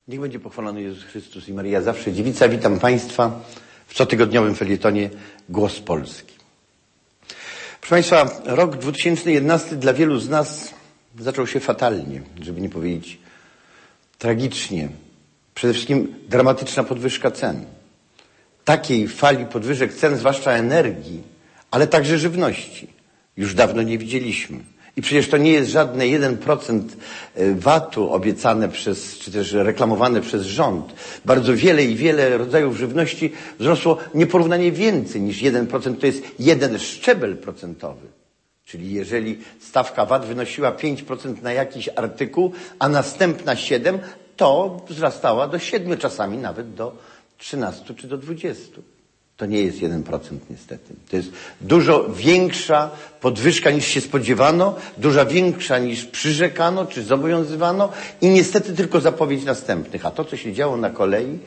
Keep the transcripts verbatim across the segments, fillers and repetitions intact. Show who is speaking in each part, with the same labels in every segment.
Speaker 1: Niech będzie pochwalony Jezus Chrystus i Maryja zawsze dziewica. Witam Państwa w cotygodniowym felietonie Głos Polski. Proszę Państwa, rok dwa tysiące jedenasty dla wielu z nas zaczął się fatalnie, żeby nie powiedzieć tragicznie. Przede wszystkim dramatyczna podwyżka cen. Takiej fali podwyżek cen, zwłaszcza energii, ale także żywności, już dawno nie widzieliśmy. I przecież to nie jest żadne jeden procent vatu obiecane przez, czy też reklamowane przez rząd. Bardzo wiele i wiele rodzajów żywności wzrosło nieporównanie więcej niż jeden procent. To jest jeden szczebel procentowy. Czyli jeżeli stawka V A T wynosiła pięć procent na jakiś artykuł, a następna siedem procent, to wzrastała do siedmiu, czasami nawet do trzynastu czy do dwudziestu. To nie jest jeden procent niestety. To jest dużo większa podwyżka niż się spodziewano, dużo większa niż przyrzekano czy zobowiązywano i niestety tylko zapowiedź następnych. A to, co się działo na kolei,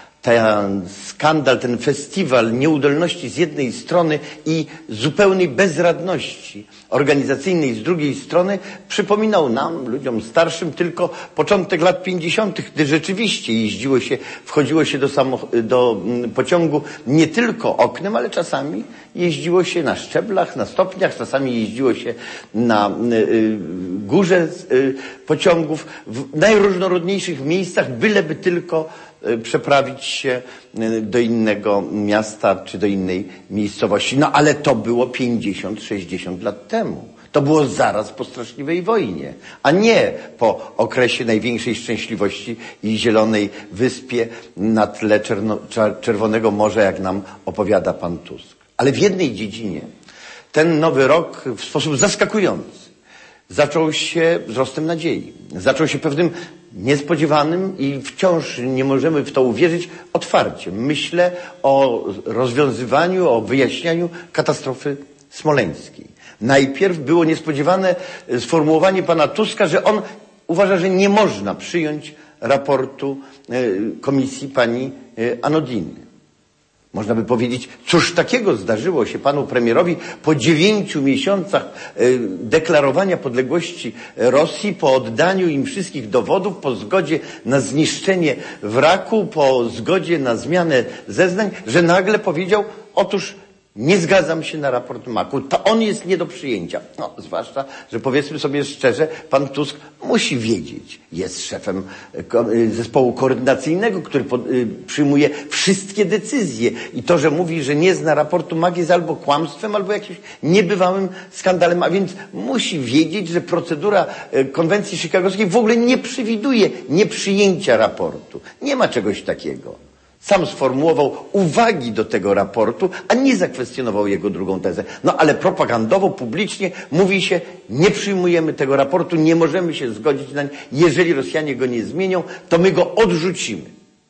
Speaker 1: ten skandal, ten festiwal nieudolności z jednej strony i zupełnej bezradności organizacyjnej z drugiej strony przypominał nam, ludziom starszym, tylko początek lat pięćdziesiątych, gdy rzeczywiście jeździło się, wchodziło się do, samoch- do pociągu nie tylko oknem, ale czasami jeździło się na szczeblach, na stopniach, czasami jeździło się na y, górze y, pociągów, w najróżnorodniejszych miejscach, byleby tylko przeprawić się do innego miasta czy do innej miejscowości. No ale to było pięćdziesiąt sześćdziesiąt lat temu. To było zaraz po straszliwej wojnie, a nie po okresie największej szczęśliwości i zielonej wyspie na tle Czerno- Czerwonego Morza, jak nam opowiada pan Tusk. Ale w jednej dziedzinie ten nowy rok w sposób zaskakujący zaczął się wzrostem nadziei. Zaczął się pewnym niespodziewanym i wciąż nie możemy w to uwierzyć otwarciem. Myślę o rozwiązywaniu, o wyjaśnianiu katastrofy smoleńskiej. Najpierw było niespodziewane sformułowanie pana Tuska, że on uważa, że nie można przyjąć raportu komisji pani Anodiny. Można by powiedzieć, cóż takiego zdarzyło się panu premierowi po dziewięciu miesiącach deklarowania podległości Rosji, po oddaniu im wszystkich dowodów, po zgodzie na zniszczenie wraku, po zgodzie na zmianę zeznań, że nagle powiedział, otóż nie zgadzam się na raport Maku. To on jest nie do przyjęcia. No, zwłaszcza, że powiedzmy sobie szczerze, pan Tusk musi wiedzieć. Jest szefem zespołu koordynacyjnego, który pod, y, przyjmuje wszystkie decyzje. I to, że mówi, że nie zna raportu Mak, jest albo kłamstwem, albo jakimś niebywałym skandalem. A więc musi wiedzieć, że procedura y, konwencji chicagowskiej w ogóle nie przewiduje nieprzyjęcia raportu. Nie ma czegoś takiego. Sam sformułował uwagi do tego raportu, a nie zakwestionował jego drugą tezę. No ale propagandowo, publicznie mówi się, nie przyjmujemy tego raportu, nie możemy się zgodzić na nie. Jeżeli Rosjanie go nie zmienią, to my go odrzucimy.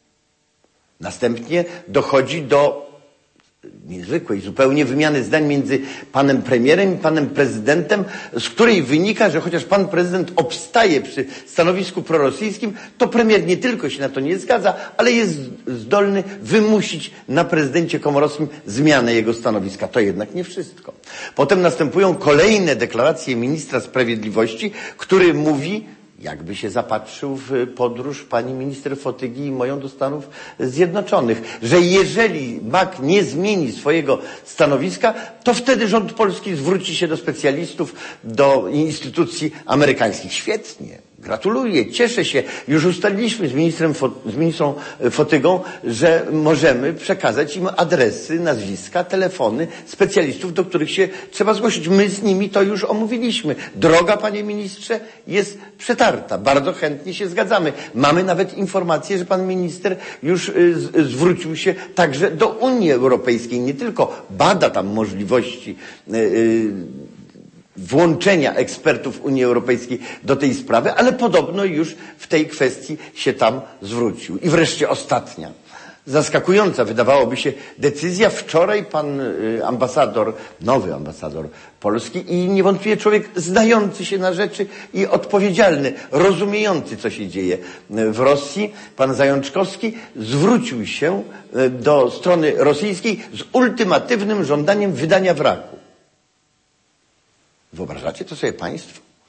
Speaker 1: Następnie dochodzi do niezwykłej zupełnie wymiany zdań między panem premierem i panem prezydentem, z której wynika, że chociaż pan prezydent obstaje przy stanowisku prorosyjskim, to premier nie tylko się na to nie zgadza, ale jest zdolny wymusić na prezydencie komorowskim zmianę jego stanowiska. To jednak nie wszystko. Potem następują kolejne deklaracje ministra sprawiedliwości, który mówi, jakby się zapatrzył w podróż pani minister Fotygi i moją do Stanów Zjednoczonych, że jeżeli Mak nie zmieni swojego stanowiska, to wtedy rząd polski zwróci się do specjalistów, do instytucji amerykańskich. Świetnie. Gratuluję, cieszę się. Już ustaliliśmy z ministrem, z ministrą Fotygą, że możemy przekazać im adresy, nazwiska, telefony specjalistów, do których się trzeba zgłosić. My z nimi to już omówiliśmy. Droga, panie ministrze, jest przetarta. Bardzo chętnie się zgadzamy. Mamy nawet informację, że pan minister już y, zwrócił się także do Unii Europejskiej. Nie tylko bada tam możliwości y, y, włączenia ekspertów Unii Europejskiej do tej sprawy, ale podobno już w tej kwestii się tam zwrócił. I wreszcie ostatnia, zaskakująca wydawałoby się decyzja. Wczoraj pan ambasador, nowy ambasador Polski i niewątpliwie człowiek znający się na rzeczy i odpowiedzialny, rozumiejący, co się dzieje w Rosji, pan Zajączkowski zwrócił się do strony rosyjskiej z ultimatywnym żądaniem wydania wraku. Wyobrażacie to sobie państwo?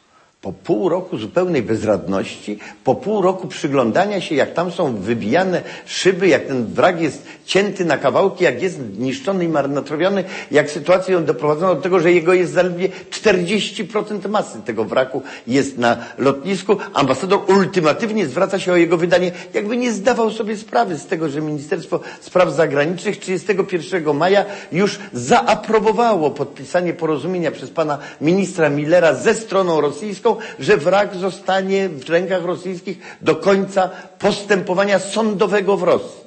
Speaker 1: Po pół roku zupełnej bezradności, po pół roku przyglądania się, jak tam są wybijane szyby, jak ten wrak jest cięty na kawałki, jak jest niszczony i marnotrawiony, jak sytuację doprowadzono do tego, że jego jest zaledwie czterdzieści procent masy tego wraku jest na lotnisku. Ambasador ultimatywnie zwraca się o jego wydanie, jakby nie zdawał sobie sprawy z tego, że Ministerstwo Spraw Zagranicznych trzydziestego pierwszego maja już zaaprobowało podpisanie porozumienia przez pana ministra Millera ze stroną rosyjską, że wrak zostanie w rękach rosyjskich do końca postępowania sądowego w Rosji.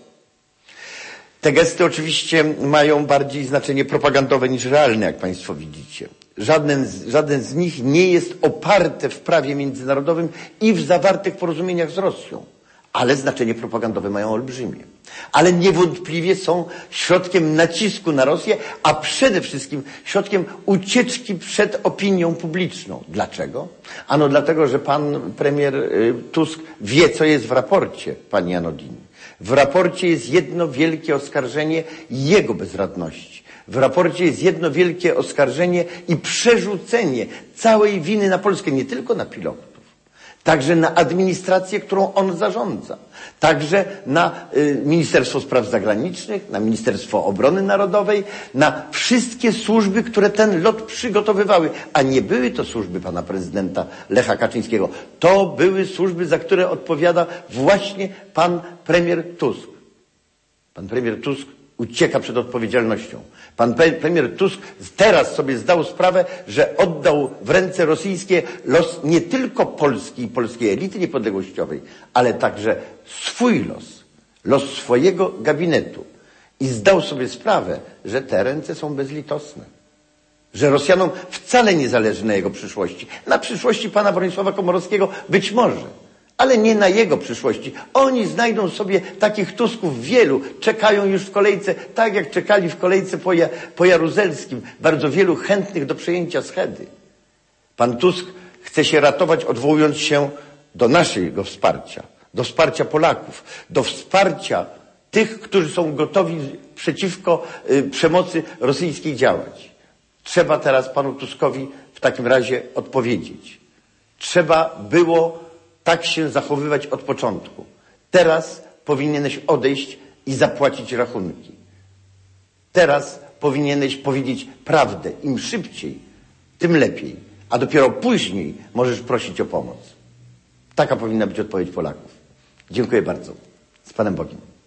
Speaker 1: Te gesty oczywiście mają bardziej znaczenie propagandowe niż realne, jak państwo widzicie. Żaden z, żaden z nich nie jest oparte w prawie międzynarodowym i w zawartych porozumieniach z Rosją. Ale znaczenie propagandowe mają olbrzymie. Ale niewątpliwie są środkiem nacisku na Rosję, a przede wszystkim środkiem ucieczki przed opinią publiczną. Dlaczego? Ano dlatego, że pan premier Tusk wie, co jest w raporcie pani Anodini. W raporcie jest jedno wielkie oskarżenie jego bezradności. W raporcie jest jedno wielkie oskarżenie i przerzucenie całej winy na Polskę, nie tylko na pilotów. Także na administrację, którą on zarządza. Także na y, Ministerstwo Spraw Zagranicznych, na Ministerstwo Obrony Narodowej, na wszystkie służby, które ten lot przygotowywały. A nie były to służby pana prezydenta Lecha Kaczyńskiego. To były służby, za które odpowiada właśnie pan premier Tusk. Pan premier Tusk ucieka przed odpowiedzialnością. Pan premier Tusk teraz sobie zdał sprawę, że oddał w ręce rosyjskie los nie tylko Polski i polskiej elity niepodległościowej, ale także swój los, los swojego gabinetu. I zdał sobie sprawę, że te ręce są bezlitosne. Że Rosjanom wcale nie zależy na jego przyszłości. Na przyszłości pana Bronisława Komorowskiego być może. Ale nie na jego przyszłości. Oni znajdą sobie takich Tusków wielu, czekają już w kolejce, tak jak czekali w kolejce po, ja, po Jaruzelskim. Bardzo wielu chętnych do przejęcia Schedy. Pan Tusk chce się ratować, odwołując się do naszego wsparcia, do wsparcia Polaków, do wsparcia tych, którzy są gotowi przeciwko y, przemocy rosyjskiej działać. Trzeba teraz panu Tuskowi w takim razie odpowiedzieć. Trzeba było tak się zachowywać od początku. Teraz powinieneś odejść i zapłacić rachunki. Teraz powinieneś powiedzieć prawdę. Im szybciej, tym lepiej. A dopiero później możesz prosić o pomoc. Taka powinna być odpowiedź Polaków. Dziękuję bardzo. Z Panem Bogiem.